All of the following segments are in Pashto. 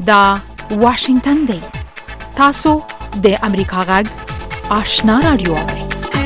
دا واشنگتن دی. تاسو د امریکا غږ آشنا رادیو اورئ.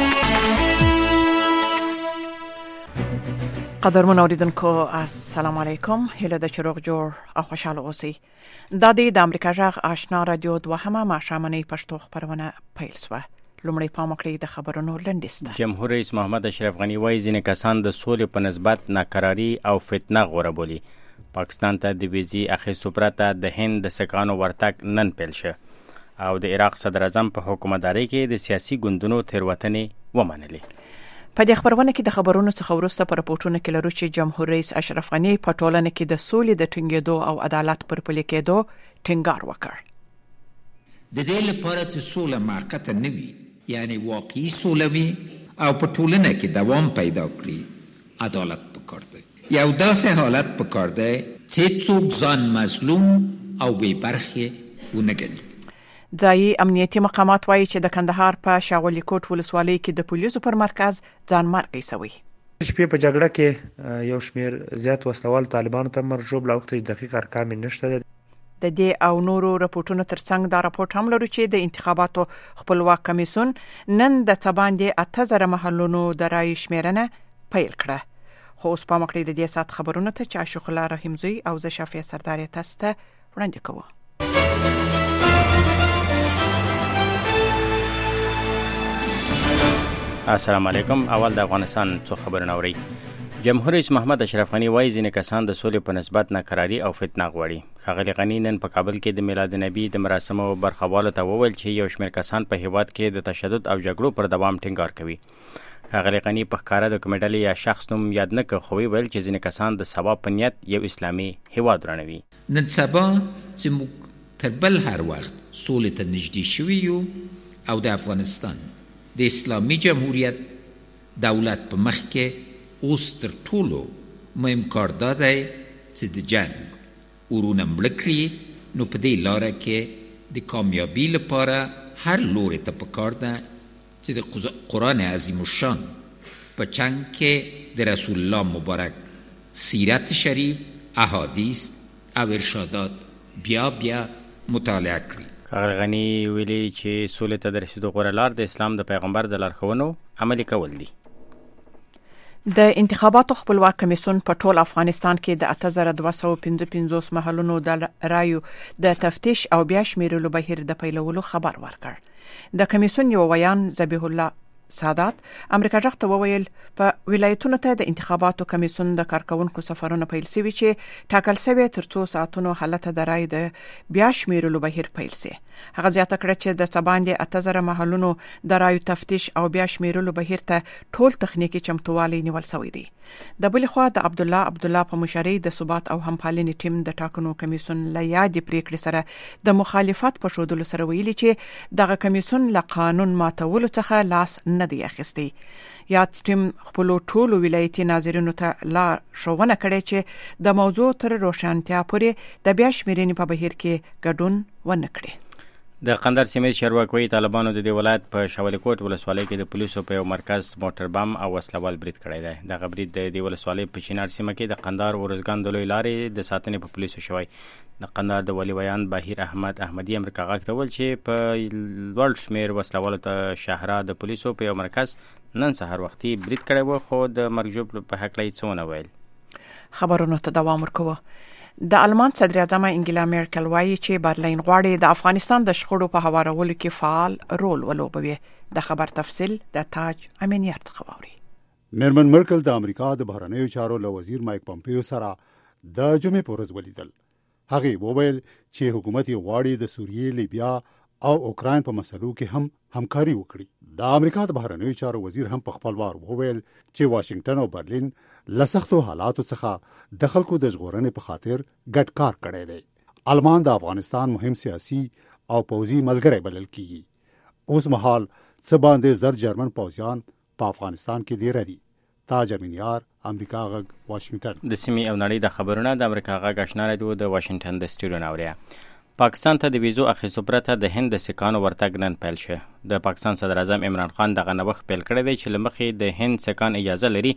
قدرمن اوریدونکو السلام علیکم. هله د چروغ جوړ او خوشاله اوسئ. دا د امریکا غږ آشنا رادیو دوهمه ماښامنۍ پښتو خبرونه پیل شوه. لومړی پام وکړئ د خبرونو لنډیسته. جمهور رئیس محمد اشرف غنی وایي ځینې کسان د سولې په نسبت ناکراري او فتنه غوره بولي. پاکستان ته د ویزې اخیستو پرته د هند د سکانو ورتګ نن پیل شه او د عراق صدر اعظم په حکومتدارۍ کې د سیاسي ګوندونو تېروتنې ومنلې. په دې خبرونه کې د خبرونو څخه وروسته پر راپورټونه کې لرو چې جمهور رئیس اشرف غنی په ټولنه کې د سولې د ټینګېدو او عدالت پر پلي کېدو ټینګار وکړ. د دې لپاره چې سوله موقته نه وي، یعنی واقعي سوله وي او په ټولنه کې دوام پیدا کړي، عدالت پکار دی. یو داسې حالت پکار دی چې څوک ځان مظلوم او بې برخې ونه ګڼي. ځایي امنیتي مقامات وایي چې د کندهار په شاولي کوټ ولسوالۍ کې د پولیسو پر مرکز ځان مرګي سوی. شپې په جګړه کې یو شمیر زیات وسلوال طالبانو ته مرجوب لا وخت دقیق ارقام نشته. د دې او نورو راپورټونو ترڅنګ دا راپورټ هم لرو چې د انتخاباتو خپلواک کمیسیون نن د څباندې 8000 محلونو د رای شمیرنه پیل کړه. خو اوس پام وکړئ د دې سات خبرونو ته چې عاشق الله رحیمزی او زه شافیه سردار تاسو ته وړاندې کوو. السلام علیکم. اول د افغانستان څو خبرونه اورئ. جمهور رئیس محمد اشرف غنی وایي ځینې کسان د سولې په نسبت ناکراري او فتنه غواړي. ښاغلي غنی نن په کابل کې د میلاد نبی د مراسمو برخوالو ته وویل چې یو شمېر کسان په هیواد کې د تشدد او جګړو پر دوام ټینګار کوي. ښاغلي غنی په ښکاره د کومې ډلې یا شخص نوم یاد نه کړ، خو ویل چې ځینې کسان د ثواب په نیت یو اسلامي هیواد ورانوي. نن سبا چې موږ تر بل هر وخت سولې ته نږدې شوي یو او د افغانستان د اسلامي جمهوریت دولت په مخ کې اوس تر ټولو مهم کار دا دی چې د جنگ اورونه مړه کړي. نو په دې لاره کې د کامیابی لپاره هر لوري ته پکار ده چې د قرآن عظیم الشان په چنګ کې د رسول الله مبارک سیرت شریف، احادیث او ارشادات بیا مطالعه کړي. ښاغلي غنی ویلي چې سولې ته د رسیدو غوره لار د اسلام د پیغمبر د لارښوونو عملي کول دي. د انتخاباتو خپلواک کمیسیون په ټول افغانستان کې د 8255 محلونو د رایو د تفتیش او بیا شمیرلو بهیر د پیلولو خبر ورکړ. د کمیسیون یو ویان ذبیح الله سادات امریکا غږ ته وویل په ولایتونو ته د انتخاباتو کمیسیون د کارکونکو سفرونه پیل شوي چې ټاکل شوی تر 2 ساعتونو حالت د رای د بیا شمیرلو بهیر پیل شي. هغه زیاته کړه چې د څباندې 8000 محلونو د رایو تفتیش او بیا شمیرلو بهیر ته ټول تخنیکی چمتووالی نیول شوی دی. د بل خوا د عبد الله په مشرۍ د ثبات او همپالنې ټیم د ټاکنو کمیسیون له یادې پریکړې سره د مخالفت په ښودلو سره ویلي چې دغه کمیسیون له قانون ماتولو څخه لاس نه دی اخیستی. یاد ټیم خپل ټولو ولایتي ناظرینو ته لا ښوونه کړې چې د موضوع تر روښانتیا پورې د بیا شمیرنې په بهیر کې ګډون ونه کړي. د قندهار سیمې چارواکي طالبانو د دې ولایت په شاولي کوټ ولسوالۍ کې د پولیسو په یو مرکز موټر بم او وسلوال برید کړی دی. دغه برید د دې ولسوالۍ په چینار سیمه کې د قندهار ورزګان د لوی لارې د ساتنې په پولیسو شوی. د قندهار د ولي ویان بهیر احمد احمدي امریکا غږ ته وویل چې په لوړ شمېر وسلوالو ته شهرا د پولیسو په یو مرکز نن سهار وختي برید کړی و، خو د مرګ ژوبلو په هکله یې څه ونه ویل. خبرونو ته دوام ورکوه. د آلمان صدر اعظم انګلا میرکل وایي چې برلین غواړي د افغانستان د شخړو په هوارولو کې فعال رول ولوبوي. د خبر تفصیل د تاج امینیت څخه واوري. میرمن مرکل د امریکا د بهرنیو چارو له وزیر مایک پومپیو سره د جمعې په ورځ ولیدل. هغه وویل چې حکومت غواړي د سوریې، لیبیا او اوکراین په مسلو کې هم همکاري وکړي. د امریکا د بهرنیو چارو وزیر هم په خپل وار وویل چې واشنگټن او برلین له سختو حالاتو څخه د خلکو د ژغورنې په خاطر ګډ کار کړی دی. آلمان د افغانستان مهم سیاسي او پوځي ملګری بلل کیږي. اوس مهال څه باندې زر جرمن پوځیان په افغانستان کې دی ردي. تاج امینیار، امریکا غږ، واشنگټن. د سیمې او نړۍ د خبرونه د امریکا غږ آشنا رادیو د واشنگټن د سټوډیو نه اوري. پاکستان ته د ویزو اخیستو پرته د هند د سکانو ورتګ نن پیل شه. د پاکستان صدر اعظم عمران خان دغه نوښت پیل کړی دی چې له مخې د هند سکان اجازه لري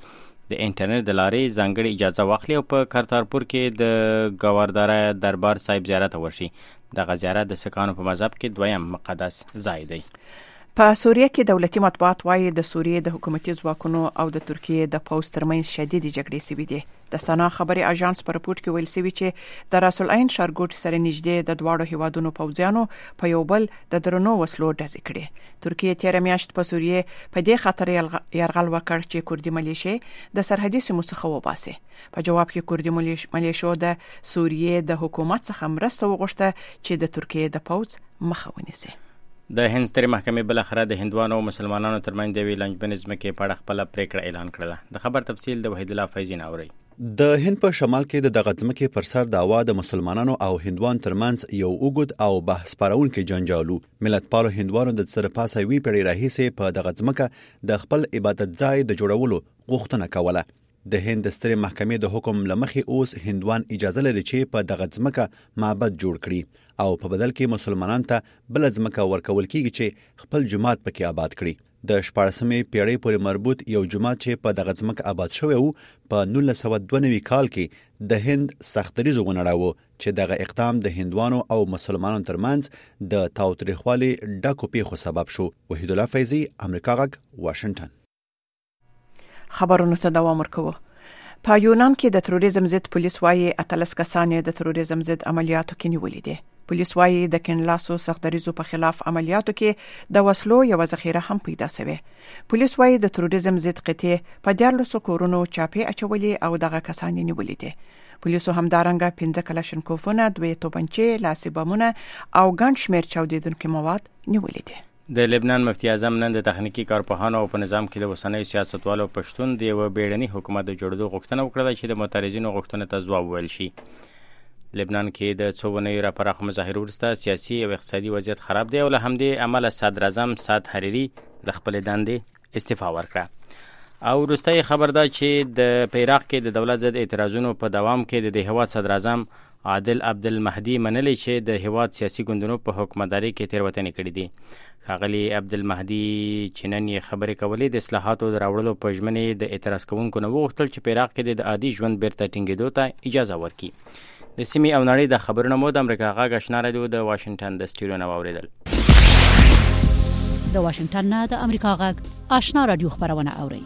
د انټرنیټ د لارې ځانګړي اجازه واخلي او په کرتارپور کې د ګورداره دربار صاحب زیارت وشي. دغه زیارت د سکانو په مذهب کې دویم مقدس ځای دی. په سوریه کې دولتي مطبوعات وايي د سوریې د حکومتي ځواکونو او د ترکیې د پوځ ترمنځ شدیدې جګړې سوي دي. د سنا خبري اژانس په رپورت کې ویل سوي چې د راس العین ښارګوټ سره نږدې د دواړو هیوادونو پوځیانو په یو بل د درنو وسلو ډزې کړې. ترکیې تیر میاشت په سوریه په دې خاطر یرغل وکړ چې کوردي ملیشې د سرحدي سیمو څخه وباسي. په جواب کې کوردي ملیشو د سوریې د حکومت څخه مرسته وغوښته چې د ترکیې د پوځ مخه ونیسي. د هند سترې محکمې بالاخره د هندوانو او مسلمانانو ترمنځ د یوې لنجبنې ځمکې په اړه خپله پریکړه اعلان کړه. د خبر تفصیل د وحید الله فیضي نه اورئ. د هند په شمال کې د دغه ځمکې پر سر دعوا د مسلمانانو او هندوان ترمنځ یو اوږد او بحث پارونکي جنجالو. ملتپالو هندوانو د سرپاسه وی پیړۍ راهیسې په دغه ځمکه د خپل عبادت ځای د جوړولو غوښتنه کوله. د هند سترې محکمې د حکم لمخې اوس هندوان اجازه لري چې په دغه ځمکه معبد جوړ کړي او په بدل کې مسلمانانو ته بل ځمکه ورکول کیږي چې خپل جماعت پکې آباد کړي. د 14مې پیړۍ پورې مربوط یو جماعت چې په دغه ځمکه آباد شوی وو په 1992 کال کې د هند سختدریزو ونړاوه چې دغه اقدام د هندوانو او مسلمانانو ترمنځ د تاوتریخوالي ډکو پیښو سبب شو. وحید الله فیضي، امریکا غږ، واشنگټن. خبرونو ته دوام ورکوو. په یونان کې د تروریزم ضد پولیس وايي 13 کسان د تروریزم ضد عملیاتو کې نیولې دي. پولیس وايي د کینلاسو سختدریزو په خلاف عملیاتو کې د وسلو یو ذخیره هم پیدا شوه. پولیس وايي د تروریزم ضد قطعه په 14 کورونو چاپی اچولې او دغه کسان نیولې دي. پولیسو همدارنګه 15 کلاشینکوفونه، 2 توپنچې، لاسي بمونه او ګڼ شمېر چاودیدونکي مواد نیولې دي. د لبنان مفتي اعظم نن د تخنیکی کارپوهانو او په نظام کې د وسنیو سیاستوالو پښتون د یو بیړني حکومت د جوړېدو غوښتنه وکړه چې د معترضینو غوښتنې ته ځواب وویل شي. لبنان کې د څو ونیو راپراخو مظاهرو وروسته سیاسي او اقتصادي وضعیت خراب دی او له همدې امله صدر اعظم سعد حریري د خپلې دندې استعفا ورکړه. او وروستی خبر دا چې د عراق کې د دولت ضد اعتراضونو په دوام کې د هیواد صدر اعظم عادل عبدالمهدي منلی چې د هیواد سیاسي ګوندونو په حکومتداري کې تېروتنې کړې دي. ښاغلي عبدالمهدي چې نن یې خبرې کولې د اصلاحاتو د راوړلو په ژمنې د اعتراض کوونکو نه وغوښتل چې په عراق کې د عادي ژوند بیرته ټینګېدو ته اجازه ورکړي. د سیمې او نړۍ د خبرونو مو د امریکا غږ آشنا راډیو د واشنگټن د سټوډیو نه واوریدل. د واشنگټن نه د امریکا غږ آشنا راډیو خبرونه اوري.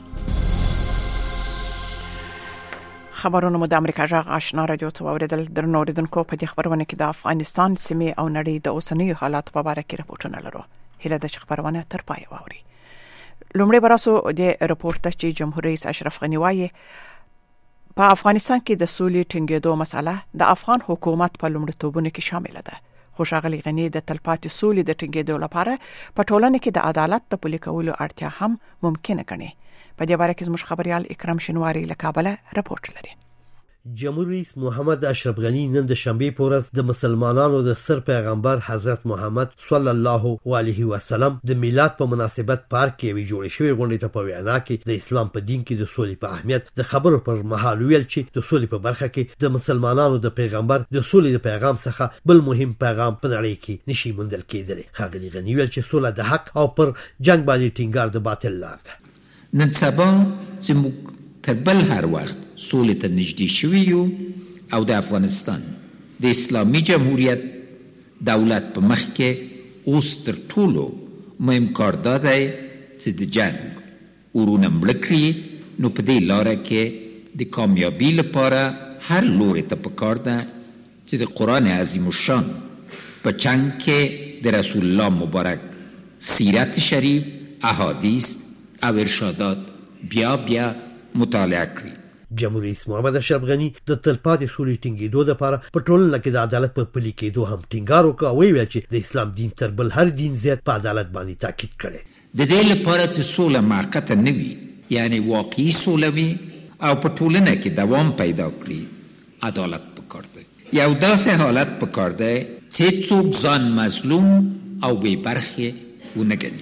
خبرونه مو د امریکا غږ آشنا راډیو ته واوریدل. درنو اوریدونکو په دې خبرونه کې د افغانستان سیمې او نړۍ د اوسنیو حالات په اړه کې راپورټونه لرو. هله د خبرونه تر پای واوري. لومړی براسو د راپورټ چې جمهور رئیس اشرف غنی وايي په افغانستان کې د سولې ټینګېدو مسله د افغان حکومت په لومړیتوبونو کې شامل ده. خو ښاغلي غنی د تلپاتې سولې د ټینګېدو لپاره په ټولنه کې د عدالت د پلي کولو اړتیا هم ممکنه ګڼي. په دې باره کې زموږ خبريال اکرم شنواری له کابل راپورټ لري. جمهور رئیس محمد اشرف غنی نن د شنبه په ورځ د مسلمانانو د سر پیغمبر حضرت محمد صلی الله علیه وسلم د میلاد په مناسبت پارک کې وی جوړ شوی غونډه ته په وینا کې د اسلام په دین کې د سولې په اهمیت د خبرو پر مهال ویل چې د سولې په برخه کې د مسلمانانو د پیغمبر د سولې د پیغام څخه بل مهم پیغام په نړۍ کې نشي موندل کېدلی. ښاغلي غنی ویل چې سوله د حق او پر جنگ باندې ټینګار د باطل لار ده. نن سبا چې موږ تر بل هر وخت سولې ته نږدې شوي یو او د افغانستان د اسلامي جمهوریت دولت په مخ کې اوس تر ټولو مهم کار دا دی چې د جنگ اورونه مړه کړي. نو په دې لاره کې د کامیابی لپاره هر لوري ته پکار ده چې د قرآن عظیم الشان په چنګ کې د رسول الله مبارک سیرت شریف، احادیث او ارشادات بیا مطالعه کړي. جمهور رئیس محمد اشرف غنی د تلپاتې سولې ټینګېدو لپاره په ټولنه کې د عدالت په پلي کېدو هم ټینګار وکړ او ویل چې د اسلام دین تر بل هر دین زیات په عدالت باندې تاکید کړي. د دې لپاره چې سوله موقته نه وي، یعنی واقعي سوله وي او په ټولنه کې دوام پیدا کړي، عدالت پکار دی. یو داسې حالت پکار دی چې څوک ځان مظلوم او بې برخې ونه ګڼي.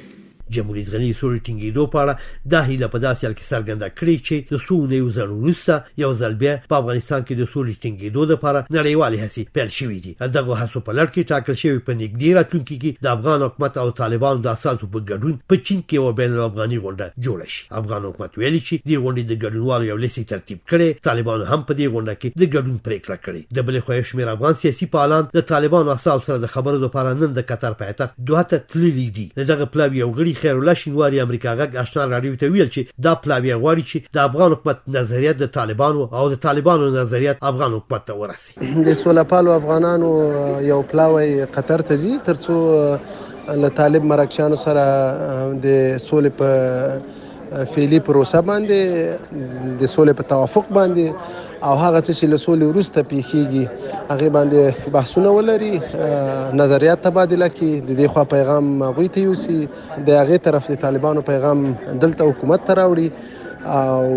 جمهور رئیس غني سولې ټینګېدو په اړه دا هیله په داسې حال کې څرګنده کړې چې د څو اونیو ځل وروسته یو ځل بیا په افغانستان کې د سولې ټینګېدو لپاره نړیوالې هڅې پیل شوې دي. دغه هڅو په لړ کې ټاکل شوی په نږدې راتلونکي کې د افغان حکومت او طالبانو د اساسو په ګډون په چین کې یو بین الافغاني غونډه جوړه شي. افغان حکومت ویلي چې د غونډې د ګډونوالو یو لیست ترتیب کړي. طالبانو هم په دې غونډه کې د ګډون پریکړه کړې. د بلې خوا شمېر افغان سیاسي فعالان د طالبانو اساس سره د خبرو لپاره نن د قطر پایتخت دوحه ته تللي دي. دغه پلاوی یو غړي خیر الله شینواری امریکا غږ آشنا رادیو ته ویل چې دا پلاوی غواړي چې د افغان حکومت نظریات د طالبانو او د طالبانو نظریات افغان حکومت ته ورسي. د سولهپالو افغانانو یو پلاوی قطر ته ځي ترڅو له طالب مرکشانو سره د سولې په فعلي پروسه باندې د سولې په توافق باندې او هغه چې له سولې وروسته پیښیږي هغه باندې بحثونه ولري، نظریات تبادله کړي. د دې خوا پیغام هغوی ته یوسي، د هغې طرف د طالبانو پیغام دلته حکومت ته راوړي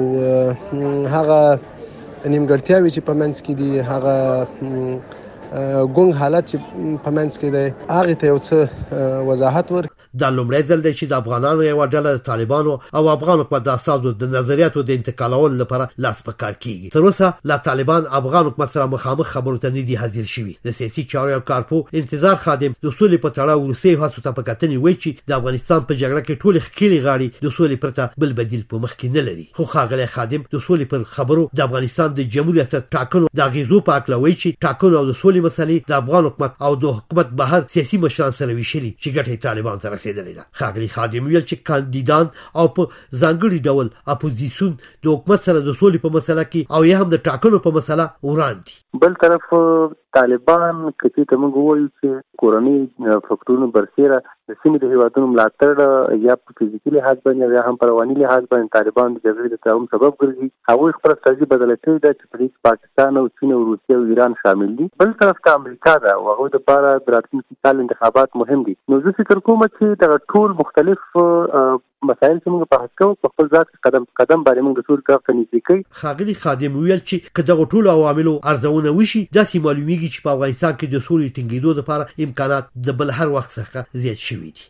او هغه نیمګړتیاوې چې په منځ کې دي، هغه ګونګ حالت چې په منځ کې دی، هغه ته یو څه وضاحت ورکړي. دا لومړی ځل دی چې د افغانانو یو ډله د طالبانو او افغان حکومت د اساسو د نظریاتو د انتقالولو لپاره لاس په کار کیږي. تر اوسه لا طالبان افغان حکومت سره مخامخ خبرو ته نه دي حاضر شوي. د سیاسي چارو کارپو انتظار خادم د سولې په تړاو روسي هڅو ته په کتنې وایي چې د افغانستان په جګړه کې ټول خکېلې غاړي د سولې پرته بل بدیل په مخ کې نه لري. خو ښاغلی خادم د سولې پر خبرو د افغانستان د جمهوریت ریاست ټاکنو د اغیزو په اړه وایي چې ټاکنو او د سولې مسلې د افغان حکومت او د حکومت بهر سیاسي مشران سره ویشلي چې ګټه طالبان ته رسیدلې ده. ښاغلی خادم ویل چې کاندیدان او په ځانګړي ډول اپوزیسیون د حکومت سره د سولې په مسله کې او یا هم د ټاکنو په مسله وړاندې. بل طرف طالبان کچې ته موږ وایو چې کورنۍ فکټورونو برسېره د سیمې د هیوادونو ملاتړ یا په فزیکي لحاظ باندې یا هم په رواني لحاظ باندې طالبان د جګړې د تداوم سبب ګرځي. هغوی خپله ستراتیژي بدله کړې ده چې په دې کې پاکستان او چین او روسیه او ایران شامل دي. بل طرف ته امریکا ده او هغوی دپاره د راتلونکي کال انتخابات مهم دي. نو زه فکر کوم چې دغه ټول مختلف مسایل چې موږ بحث کوو په خپل ذات قدم قدم باندې موږ د سولې طرف ته نږدې کوي. ښاغلي خادم ویل چې که دغه ټولو عواملو ارزونه وشي داسې معلومیږي چې په افغانستان کې د سولې ټینګېدو لپاره امکانات د بل هر وخت څخه زیات شوي دي.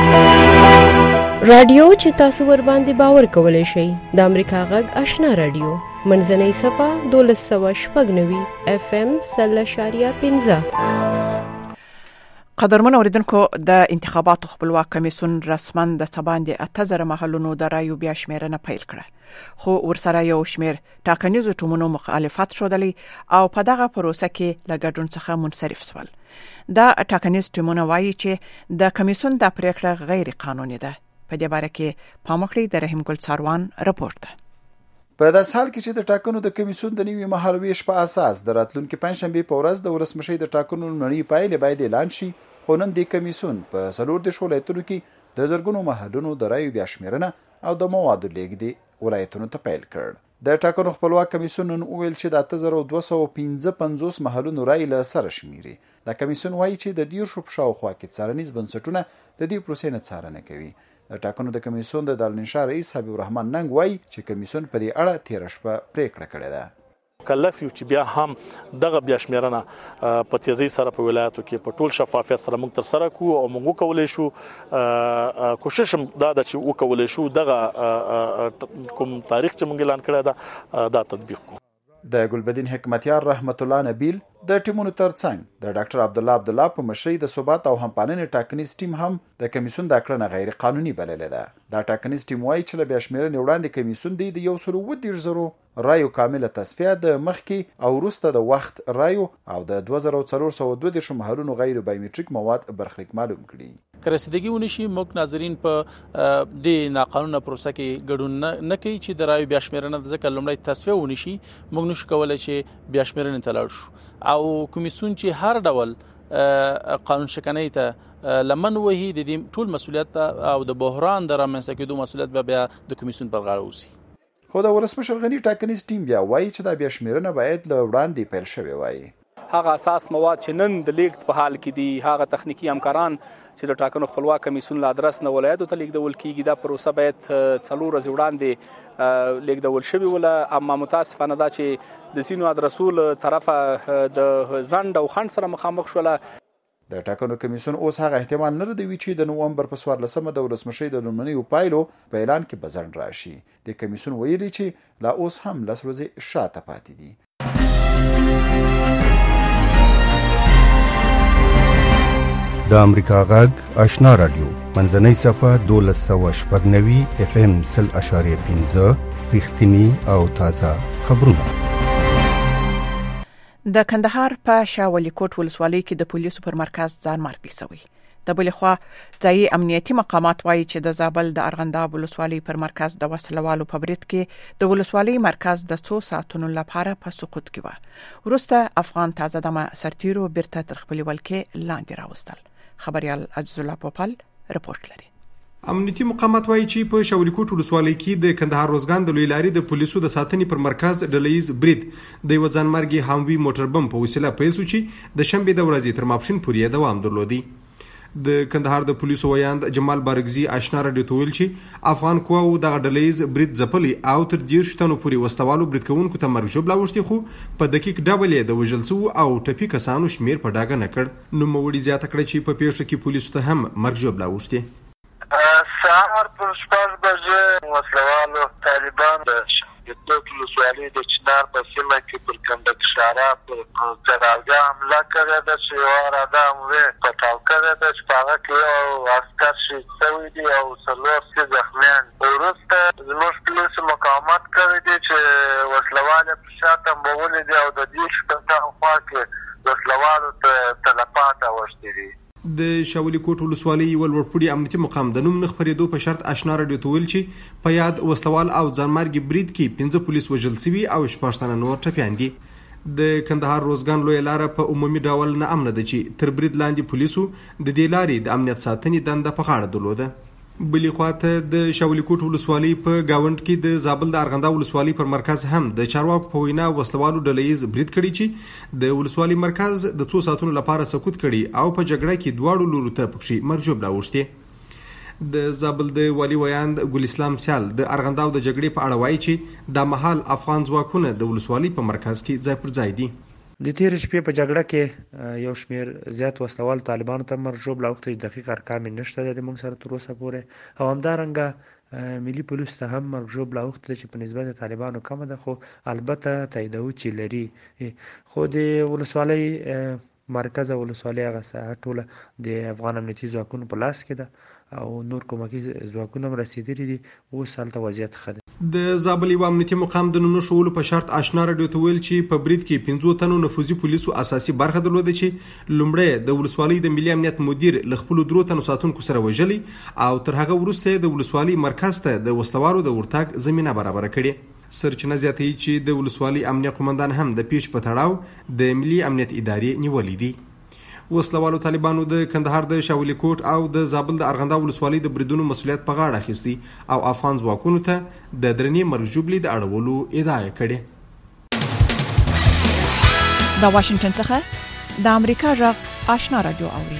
رادیو چې تاسو ور باندې باور کولای شئ د امریکا غږ آشنا رادیو منځنۍ صفه 1290 FM 0.15. قدرمن اوریدونکو، د انتخاباتو خپلواک کمیسیون رسما د سباندې 8000 محلونو د رایو بیا شمیرنه پیل کړه، خو ورسره یو شمیر ټاکنیزو ټومونو مخالفت شودلی او په دغه پروسه کې له ګډون څخه منصرف شول. دا ټاکنیز ټومونه وایي چې د کمیسیون د پریکړه غیر قانوني ده. په دې باره کې پام وکړئ. د رحیم ګل څاروان رپورټ. په داسې حال کې چې د ټاکنو د کمیسیون د نوي مهالویش په اساس د راتلونکي پنځشنبه په ورځ د ولسمشي د ټاکنو لومړنۍ پایلې باید اعلان شي، خو نن د کمیسیون په 14 ولایتونو کې د زرګونو محلونو د رایو بیا شمیرنه او د موادو لیږد ولایتونو ته پیل کړ. د ټاکنو خپلواک کمیسیون نن وویل چې د 8255 محلونو رای له سره شمیري. د کمیسیون وایي چې د 10 په شاوخوا کې څارنیز بنسټونه د دې پروسې نه څارنه کوي. د ټاکنو د کمیسیون د دارالانشا رئیس حبیب الرحمن ننګ وایي چې کمیسیون په دې اړه 13 شپه پریکړه کړې ده. کلف یو چې بیا هم دغه بیا شمیرنه په تیزی سره په ولایتو کې په ټول شفافیت سره موږ تر سره کوو او موږ کولای شو کوشش دا د چې وکولای شو دغه کوم تاریخ چې موږ اعلان کړی دا تطبیق کوو. د ګلبدین حکمتیار رحمت الله نبیل د ټیمونو ترڅنګ د ډاکټر عبدالله عبدالله په مشرۍ د ثبات او همپالنې ټاکنیز ټیم هم د کمیسیون د کړنه غیر قانوني بللې ده. دا ټاکنیز ټیم وایي چې له بیا شمیرنې وړاندې کمیسیون د 130,000 رایو کامله تصفیه د مخکې او وروسته د وخت رایو او د 2432 محلونو غیر بایومټریک مواد برخلیک معلوم کړي. که رسیدګي ونشي موږ ناظرین په د ناقانونه پروسه کې ګډون نه کوي چې د رایو بیا شمیرنه ځکه لومړی تصفیه ونشي موږ نشو کولای چې بیا شمیرنې ته لاړ شو او کمیسیون چې هر ډول قانون شکنۍ ته لمن وهي د دې ټول مسولیت او د بحران د رامنځته کېدو مسولیت به بیا د کمیسیون پر غاړه وسی. خو د ولسمشر غني ټاکنیز ټیم بیا وایي چې دا بیا شمیرنه باید له وړاندې پیل شوې وای. هغه اساس مواد چې نن د لیږد په حال کې دي، هغه تخنیکی همکاران چې د ټاکنو خپلواک کمیسیون له ادرس نه ولایتو ته لیږدول کیږي، دا پروسه باید 4 ورځې وړاندې لیږدول شوې وله. اما متاسفانه دا چې د ځینو ادرسو له طرفه د ځنډ او خنډ سره مخامخ شوله. د ټاکنو کمیسیون اوس هغه احتمال نه ردوي چې د نوومبر په 14مه د ولسمشۍ د لومړنیو پایلو په اعلان کې بزن راشي. د کمیسیون ویلي چې لا اوس هم 10 ورځې شاته پاتې دي. د امریکا غږ آشنا رادیو منځنۍ صفه 1290 FM 0.15 رښتینی او تازه خبرونه. د کندهار په شاولي کوټ ولسوالۍ کې د پولیسو پر مرکز ځانمرګي شوی. د بل خوا ځایي امنیتي مقامات وایي چې د زابل د ارغنداب ولسوالۍ پر مرکز د وسلوالو په برید کې د ولسوالۍ مرکز د 2 ساعتونو لپاره په سقوط کې و. وروسته افغان تازه دمه سرتیرو بیرته تر خپل ولکې لاندې راوستل. خبريال عزیز الله پوپل رپورت لري. امنیتي مقامات وایي چې په شاولي کوټ ولسوالۍ کې د کندهار روزګان د لوی لارې د پولیسو د ساتنې پر مرکز ډلهیز برید د یو ځانمرګي هاموي موټر بم په وسیله پیل شو چې د شنبې د ورځې تر ماپښین پورې دوام درلودي. د کندهار د پولیسو ویاند جمال بارګزي آشنا رادیو ته ویل چې افغان قواو د ډلهیز برید ځپلي او تر 10 تنو پورې وسوالو برید کوونکو ته مرګ ژوبلا وشتي، خو په دقیق ډول د وژل شو او ټپي کسانو شمیر په ډاګه نه کړ. نو موړي زیاته کړ چې په پیښه کې پولیسو ته هم مرګ ژوبلا وشتي. سهار پر 6 بجې وسلوالو طالبان د کوټ ولسوالۍ د چنار په سیمه کې پر کندک شارا پر کراوګه حمله کړې ده چې یو آدم وې پټاو کړی ده چې په هغه کې یو عسکر شهید شوی دی او 4 زخمیان. وروسته زموږ پولیسو مقاومت کړی دی چې وسلوال په شا تنبولي دي او د دې شپږ خوا کې وسلوالو ته تلفات اوښتي دي. د شاولي کوټ ولسوالۍ یو لوړپوړي امنیتي مقام د نوم نه خبرېدو په شرط آشنا رادیو ته ویل چې په یاد وسلوال او ځانمرګي برید کې 15 پولیس وژل شوي او 14 تنه نور ټپیان دي. د کندهار روزګان لوی لار په عمومي ډول نه امن ده چې تر برید لاندې پولیسو د دې لارې د امنیت ساتنې دنده په غاړه درلوده. بلې خواته د شاولي کوټ ولسوالۍ په گاوند کې د زابل د ارغنداب ولسوالۍ پر مرکز هم د چارواکو په وینا وسلوالو ډلهیز برید کړی چې د ولسوالۍ مرکز د 2 ساعتونو لپاره سقوط کړي او په جګړه کې دواړو لورو ته پکې مرګ ژوبلا وشتي. د زابل د والی ویاند ګل اسلام سیال د ارغنداب د جګړې په اړه وایي چې د مهال افغان ځواکونه د ولسوالۍ په مرکز کې ځای پر ځای دي. د تیر شپې په جګړه کې یو شمیر زیات وسلوال طالبانو ته مرګ ژوبلا وخت دقیق ارقام نشته د موږ سره تر اوسه پورې او همدارنګه ملي پولیس ته هم مرګ ژوبلا وخت چې په نسبت طالبانو کم ده، خو البته تاییدو چې لري. خو د ولسوالۍ مرکز ولسوالۍ هغه ساحه ټوله د افغان امنیتي ځواکونو په لاس کې ده او نور کومکي ځواکونه هم رسیدلي دي. اوس هلته وضعیت ښه دی. د زابل یو امنیتي مقام د نوم نشولو په شرط آشنا رادیو ته ویل چې په برید کې 15 تنو نفوذي پولیسو اساسي برخه درلوده چې لومړی د ولسوالۍ د ملي امنیت مدیر ل خپل 3 تنو ساتونکو سره وژلي او تر هغه وروسته د ولسوالۍ مرکز ته د وسوالو د ورتګ زمينه برابر کړي. سرچینه زیاتوي چې د ولسوالۍ امنیت قومندان هم د پیښ په تړاو د ملي امنیت ادارې نیولې دي. وسلوالو طالبانو د کندهار د شاولي کوټ او د زابل د ارغنداب ولسوالۍ د بریدونو مسولیت په غاړه اخیستی او افغان ځواکونو ته د درنې مرګ ژوبلې د اړولو ادعا کړې. د واشنگټن څخه د امریکا غږ آشنا رادیو اوري.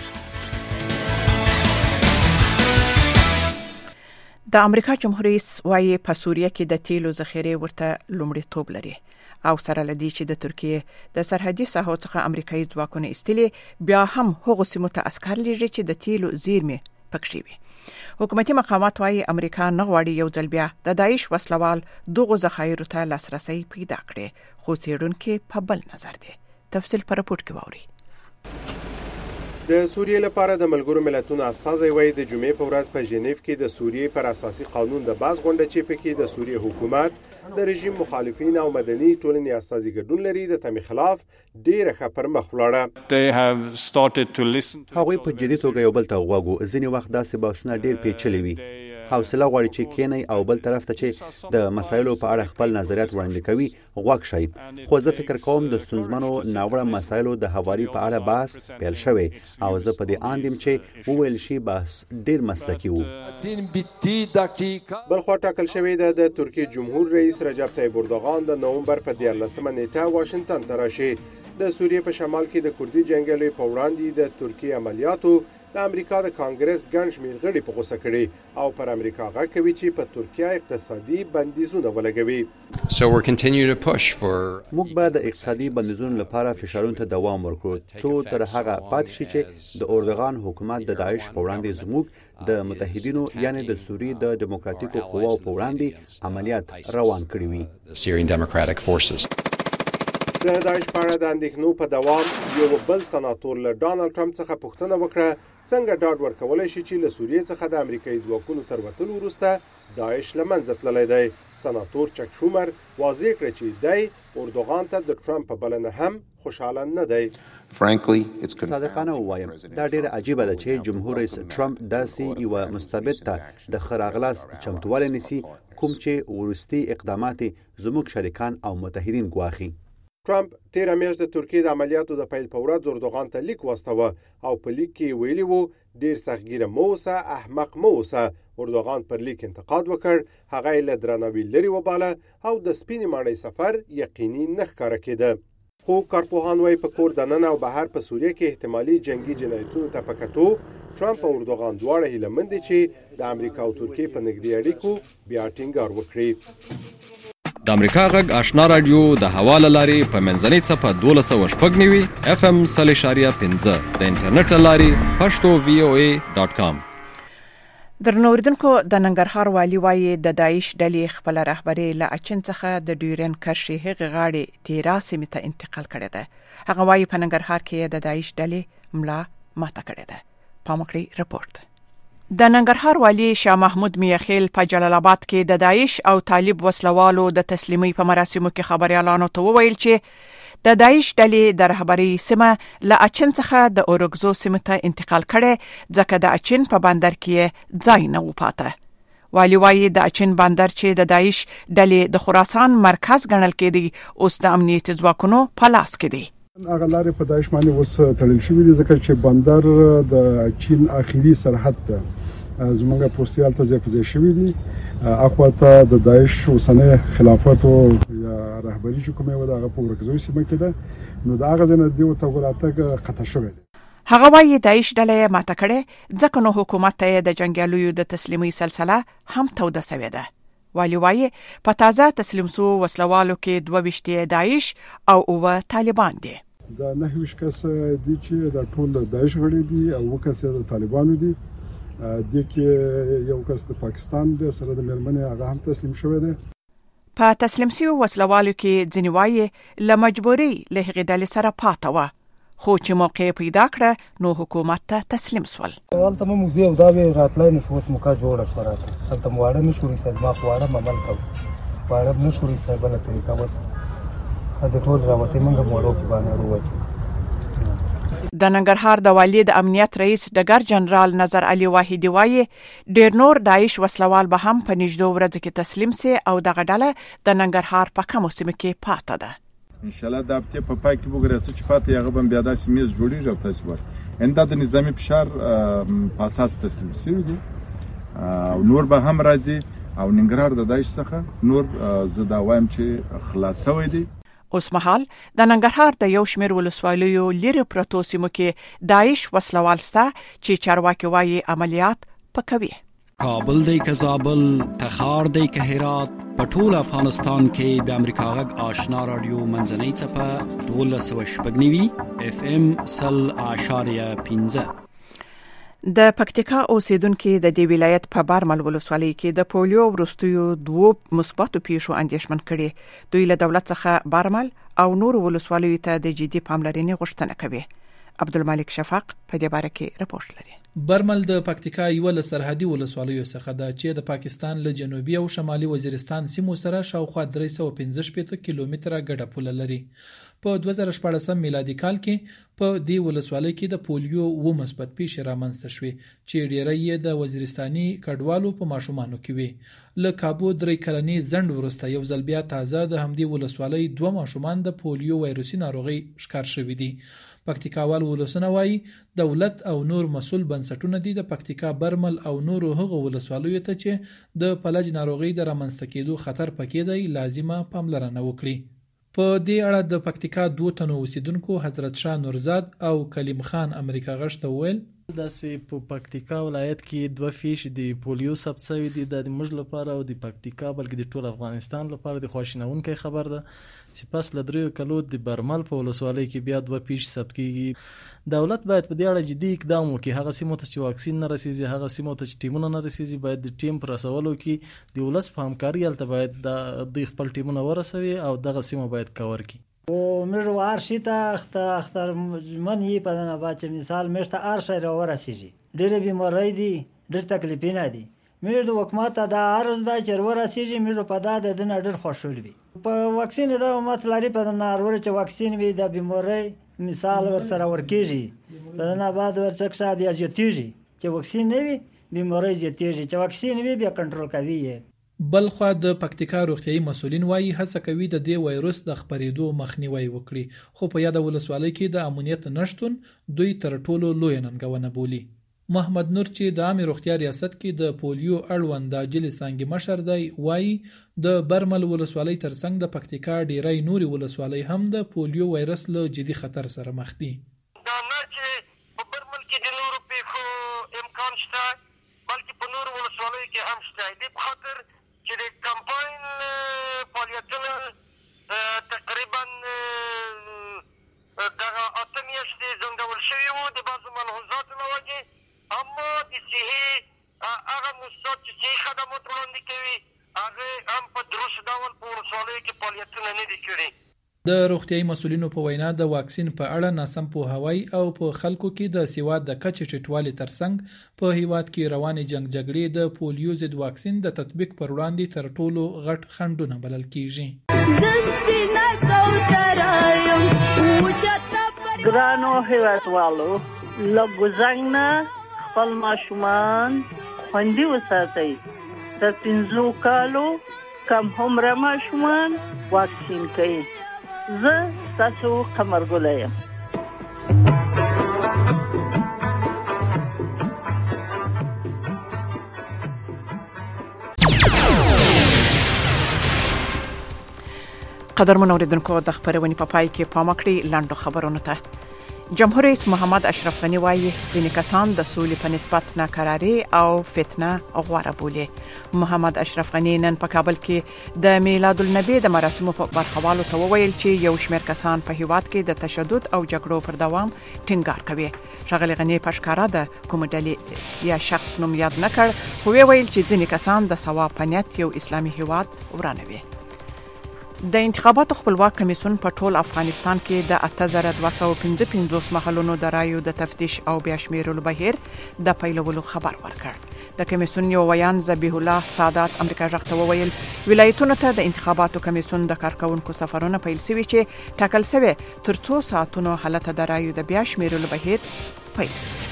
د امریکا جمهور رئیس وايي په سوریه کې د تیلو ذخیره ورته لومړیتوب لري او سره لدی چې د ترکیه د سرحدي ساحو څخه امریکایي ځواکونه ایستلي بیا هم هغه سیمو ته عسكر لري چې د تیلو زیرمې پکښې وي. حکومتي مقامات وايي امریکا نه غواړي یو ځل بیا د داعش وسلوال دغه ذخایرو ته لاسرسي پیدا کړي، خو څېړونکي په بل نظر دي. تفصیل پر رپورت کې واوري. د سوریې لپاره د ملګرو ملتونو استازي وایي د جمعې په ورځ په ژنیف کې د سوریې پر اساسي قانون د باز غونډه چې پکې د سوریې حکومت د رژیم مخالفین او مدني ټولنې استازي ګډون لري د تمی خلاف ډیره ښه پر مخ ولاړه. هغوی په جدي توګه یو بل ته غوږ ځینې وخت داسې بحثونه ډیر پیچلي وي. حوصله غواړي چې کینی او بل طرف ته چې د مسایلو په اړه خپل نظریات وړاندې کوي غوږ شي. خو زه فکر کوم د ستونزمنو ناوړه مسایلو د هواري په اړه بحث پیل شوی او زه په دې اندم چې وویل شي بحث ډیر مسلکي وو. بل خوا ټاکل شوی د ترکیې جمهور رئیس رجب طیب اردوغان د نومبر په 14 نیټه واشنگټن ته راشي. د سوریې په شمال کې د کردي جنگیالیو په وړاندې د ترکیې عملیاتو د امریکا د کانګرس ګڼ شمېر غړي په غوسه کړي او پر امریکا غږ کوي چې په ترکیه اقتصادي بندیزونه ولګوي. موږ به د اقتصادي بندیزونو لپاره فشارونو ته دوام ورکړو څو تر هغه پاتې شي چې د اردوغان حکومت د داعش په وړاندې زموږ د متحدینو یعنی د سوریې د دیموکراتیکو قواو په وړاندې عملیات روان کړي وي. د داعش په اړه د اندېښنو په دوام یو بل سناتور له ډانلډ ټرمپ څخه پوښتنه وکړه څنګه ډاډ ورکولای شي چې له سوریې څخه د امریکایي ځواکونو تر وتلو وروسته داعش له منځه تللی دی. سناتور چک شومر واضح کړ چې دی اردوغان ته د ټرمپ په بلنه هم خوشاله نه دی. صادقانه ووایم دا ډیره عجیبه ده چې جمهور رئیس ټرمپ داسې یو مستبد ته د ښه راغلاست چمتووالی نیسي کوم چې وروستي اقدامات زموږ شریکان او متحدین ګواښي. ټرمپ تیره میاشت د ترکیې د عملیاتو د پیل په ورځ اردوغان ته لیک واستاوه او په لیک کې ویلي وو ډیر سختګیره مو اوسه احمق مو اوسه. اردوغان پر لیک انتقاد وکړ هغه له درناوي لري وباله او د سپینې ماڼۍ سفر یقیني نه ښکاره کېده. خو کارپوهان وايي په کور دننه او بهر په سوریه کې احتمالي جنگي جنایتونو ته په کتو ټرمپ او اردوغان دواړه هیله مند دي چې د امریکا او ترکیې په نږدې اړیکو بیا ټینګار وکړي. د امریکا غږ آشنا رادیو د حواله لاري په منځنۍ څپه 1290 اف ام 3.15 د انټرنیټ لاري pashto.voa.com. درنوردونکو د ننګرهار والی وایي د داعش ډلې خپل رهبری له اچن څخه د ډیورن کرښې هغه غاړې تیرا سیمه ته انتقال کړی دی. هغه وایي په ننګرهار کې د داعش ډلې ملا ماته کړی دی. پامکړی رپورت. د ننګرهار والی شاه محمود میاخیل په جلال آباد کې د داعش او طالب وسلوالو د تسلیمي په مراسمو کې خبريالانو ته وویل چې د داعش ډلې د رهبری سیمه له اچن څخه د اورګزو سیمه ته انتقال کړي ځکه د اچن په بندر کې ځای نه و پاته. والی وایي د اچن بندر چې د داعش ډلې د خراسان مرکز ګڼل کېدی اوس د امنیتي ځواکونو په لاس کې دی. هغه لارې په داعش باندې اوس تړل شوې دي ځکه چې بندر د چین اخیری سرحد ته زمونږ پوستیال ته ځای شوې دي. اخواته د داعش اوسنۍ خلافت او رهبری چې کومه و دغه په ورکزوي سیمه کې ده نو دا غزنه دی او تګوراتګ قطع شوې ده. هغه وایي داعش ډلې ماته کړي ځکه نو حکومت ته د جنگیالیو د تسلیمي سلسله هم توده شوې ده. والی وایي په تازه تسلیم سو وسلوالو کې 22 داعش او 9 طالبان دي. دا 9 کس دي چې د ټول داعش غړي دي او وکاسه د طالبانو دي. د کې یو کس د پاکستان د سره د مرمنې هغه هم تسلیم شوی دی. په تسلیم سو وسلوالو کې ځنی وایي ل مجبوري له هغې ډلې سره پاته و خو چې موقع پیدا کړه نو حکومت ته تسلیم سول. ولته مو موزیم دا به راتلای نشو اوس موکا جوړه شوراته هلته مواړه نشو رسېد ما خواړه ممل کو خواړه نشو رسېد بل طریقه بس هغه ټول راوته موږ موړو کې باندې وروچو. د ننګرهار د والی د امنیت رئیس ډګر جنرال نظر علي واحدي وایي ډیر نور داعش وسلوال به هم په نږدې ورځ کې تسلیم سي او دغه ډله د ننګرهار په کومو سیمو کې پاته ده. ان شاء الله دا په پای کې وګورئ چې فاته هغه بم بیا داسې میز جوړیږي او تاسو وایي انده د نظامی فشار په اساس تسلیم شي او نور به هم راځي او ننګرهار د داعش څخه نور زه دا وایم چې خلاصوي دي. اوس مهال د ننګرهار د یو شمېر ولسوالیو لري پروتو سیمو کې داعش وسلوال ستا چې چارواکي وایي عملیات پکوي. کابل دی که زابل تخار دی که هرات په ټول افغانستان کې د امریکا غږ آشنا رادیو منځنۍ څپه 1290 اف ام 0.15. د پکتیکا اوسیدونکو د دې ولایت په بارمل ولسوالۍ کې د پولیو ورستیو 2 مثبتو پیښو اندېښمن کړي. دوی له دولت څخه بارمل او نور ولسوالیو ته د جدي پاملرنې غوښتنه کوي. عبدالملک شفاق په دې باره کې رپورټ لري. برمل د پکتیکا یو له سرحدي ولسوالیو څخه ده چې د پاکستان له جنوبي او شمالي وزیرستان سیمو سره شاوخوا 315 کیلومتره ګډه پوله لري. په 2014 میلادي کال کې په دې ولسوالۍ کې د پولیو و مثبت پیښې رامنځته شوې چې ډېری یې د وزیرستاني کډوالو په ماشومانو کې وي. له کابو 3 کلنې ځنډ وروسته یو ځل بیا تازه د همدې ولسوالۍ 2 ماشومان د پولیو وایروسي ناروغي ښکار شوي دي. پکتیکاوال ولسونه وایي دولت او نور مسؤل بنسټونه دي د پکتیکا برمل او نور هغو ولسوالیو ته چې د فلج ناروغي د رامنځته کېدو خطر پکې دی لازمه پاملرنه وکړي. په دې اړه د پکتیکا 2 تنو اوسیدونکو حضرت شاه نورزاد او کلیم خان امریکا غږ ته وویل داسې په پکتیکا ولایت کې 2 فیش د پولیو ثبت شوی دي د موږ لپاره او د پکتیکا بلکې د ټول افغانستان لپاره د خواشینونکې خبر ده چې پس له 3 کلو د برمل په ولسوالۍ کې بیا 2 فیش ثبت کیږي. دولت باید په دې اړه جدي اقدام وکړي. هغه سیمو ته چې واکسین نه رسیږي، هغه سیمو ته چې ټیمونه نه رسیږي، باید د ټیم پر رسولو کې د ولس په همکاري هلته باید د خپل ټیمونه ورسوي او دغه سیمه باید کور کړي. مر وارشیتا اختر من یې په نه باچ مثال مرته ارشه را ورسیږي ډېر بیماری دي ډېر تکلیفونه دي مې د حکومت دا عرض دا چې ورسیږي مې په دا د دن ډېر خوشحال وي په واکسین دا مطلب په نه ور چې واکسین وي د بیماری مثال ور سره ورکیږي په نه بعد ورڅک صاحب یا جتیږي چې واکسین نه وي بیماری جتیږي چې واکسین وي بیا کنټرول کوي. بلخوا د پکتیکا روغتیايي مسولین وایي هڅه کوي د دې وایروس د خپرېدو مخنیوي وکړي، خو په یاد ولسوالۍ کې د امنیت نشټون دوی تر ټولو لوی ننګونه بولي. محمد نور چې د عامه روغتیا ریاست کې د پولیو اړوند د عاجل څانګې مشر دی وایي د برمل ولسوالۍ ترڅنګ د پکتیکا ډیری نوري ولسوالۍ هم د پولیو وایرس له جدي خطر سره مخ دي. دا نه چې په برمل کې د نورو پیښو امکان شته بلکې په نورو ولسوالیو کې هم شته. دې په خاطر چې د کمپاین فعالیتونه تقریبا دغه 8 میاشتې ځنډول شوي وو د بعضو ملحوظاتو له وجې، اما د صحي هغه موسسات چې صحي خدمات وړاندې کوي هغې هم په درست ډول په ولسوالیو کې فعالیتونه نه دي کړي. د روغتیايي مسولینو په وینا د واکسین په اړه ناسم پوهاوی او په خلکو کې د سواد د کچې ټیټوالي ترڅنګ په هیواد کې روانې جنگ جګړې د پولیو ضد واکسین د تطبیق پر وړاندې تر ټولو غټ خنډونه بلل کیږي. ګرانو هیوادوالو له ګزنګ نه خپل ماشومان خوندي وساتئ. د 15 کالو کم عمره ماشومان واکسین کوي. زه ستاسو قمرګله یم. قدرمن اوریدونکو د خبرونې په پای کې پام وکړئ لاندو خبرونو ته. جمهور رئیس محمد اشرف غنی وایي ځینې کسان د سولې په نسبت ناکراري او فتنه غوړه بولي. محمد اشرف غنی نن په کابل کې د میلاد النبی د مراسمو په برخوالو ته وویل چې یو شمېر کسان په هیواد کې د تشدد او جګړو پر دوام ټینګار کوي. ښاغلي غنی په ښکاره د کوم ډلې یا شخص نوم یاد نه کړ، خو ویل چې ځینې کسان د ثواب په نیت یو اسلامي هیواد ورانوي. د انتخاباتو خپلواک کمیسیون په ټول افغانستان کې د 8255 محلونو د رایو د تفتیش او بیا شمیرلو بهیر د پیلولو خبر ورکړ. د کمیسیون یو ویان ذبیح الله سعادت امریکا ژغ ته وویل ولایتونو ته د انتخاباتو کمیسیون د کارکونکو سفرونه پیل شوي چې ټاکل شوی تر څو ساعتونو حالت د رایو د بیا شمیرلو بهیر پیل شي.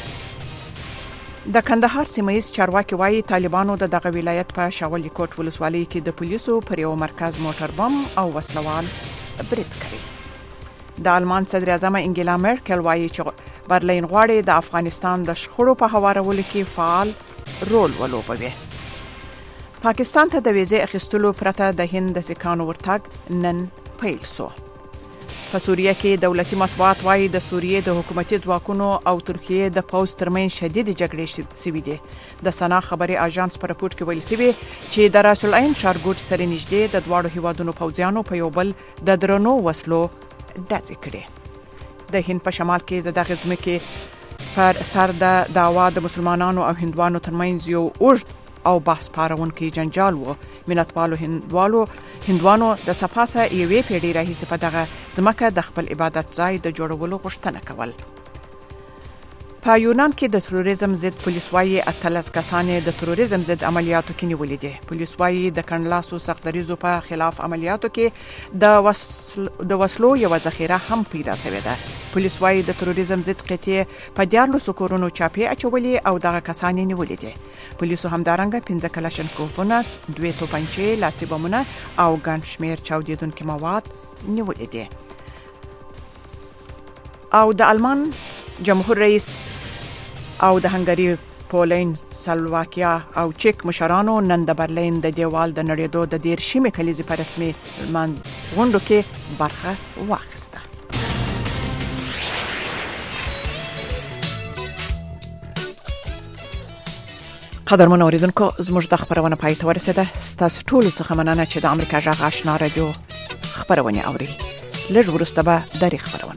د کندهار سیمایي چارواکي وایي طالبانو د دغه ولایت په شاولي کوټ ولسوالۍ کې د پولیسو پر یو مرکز موټر بم او وسلوال برید کړی. د آلمان صدر اعظم انګیلا مرکل وایي چې برلین غواړي د افغانستان د شخړو په هوارولو کې فعال رول ولوبوي. پاکستان ته د ویزې اخیستلو پرته د هند د سکانو ورتګ نن پیل شو. په سوریه کې دولتي مطبوعات وایي د سوریې د حکومتي ځواکونو او ترکیې د پوځ ترمنځ شدید جګړې شوې دي. د سنا خبري اژانس په راپور کې ویل شوی چې د راس العین ښارګوټ سره نږدې د دواړو هیوادونو پوځیانو په یو بل د درنو وسلو ډزې کړې. د هند په شمال کې د دغه ځمکې پر سر د دعوا د مسلمانانو او هندوانو ترمنځ یو اوږد او بحث پارونکي جنجال وو. ملتپالو هندوانو د څپاسه یوې پیړۍ راهیسې په دغه ځمکه د خپل عبادت ځای د جوړولو غوښتنه کول. په یونان کې د تروریزم ضد پولیس وایي 18 کسان د تروریزم ضد عملیاتو کې نیولي دي. پولیس وایي د کڼلاسو سختدریزو په خلاف عملیاتو کې د وسلو یو ذخیره هم پیدا شوې ده. پولیس وایي د تروریزم ضد قطعې په 14 کورونو چاپې اچولې او دغه کسان نیولي دي. پولیسو همدارنګه 15 کلاشنکوفونه، 2 توپنچې، لاسي بمونه او ګڼ شمېر چاودېدونکي مواد نیولي دي. او د آلمان جمهور رئیس او د هنګري، پولین، سلواکیا او چیک مشرانو نن د برلین د دیوال د نړېدو د 10مې کلیزې په رسمي غونډو کې برخه واخیسته. قدرمن اوریدونکو زموږ د خبرونه پای ته ورسیده. تاسو ټول څخه مننه چې د امریکا جغ آشنا رادیو خبرونه اوري. لږ ورسته به د خبرونه